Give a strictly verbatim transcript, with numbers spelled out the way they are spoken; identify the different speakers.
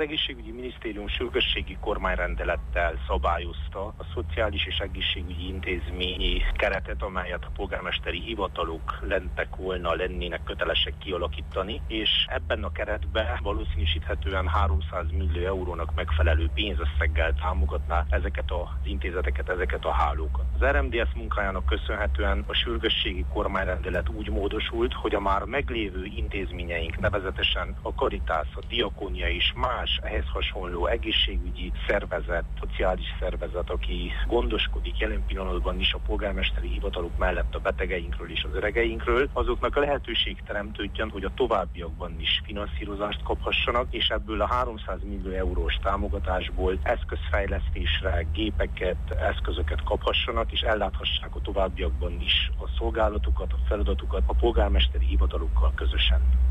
Speaker 1: egészségügyi minisztérium sürgősségi kormányrendelettel szabályozta a szociális és egészségügyi intézményi keretet, amelyet a polgármesteri hivatalok lentek volna, lennének kötelesek kialakítani, és ebben a keretben valószínűsíthetően háromszáz millió eurónak megfelelő pénzösszeggel támogatná ezeket az intézeteket, ezeket a hálókat. Az er em dé es munkájának köszönhetően a sürgősségi kormányrendelet úgy módosult, hogy a már meglévő intézményeink, nevezetesen a Caritas, a Diakónia és más ehhez hasonló egészségügyi szervezet, szociális szervezet, aki gondoskodik jelen pillanatban is a polgármesteri hivatalok mellett a betegeinkről és az öregeinkről, azoknak a lehetőség teremtődjön, hogy a továbbiakban is finanszírozást kaphassanak, és ebből a háromszáz millió eurós támogatásból eszközfejlesztésre, gépeket, eszközöket kaphassanak, és elláthassák a továbbiakban is a szolgálatokat, a feladatokat a polgármesteri hivatalokkal közösen.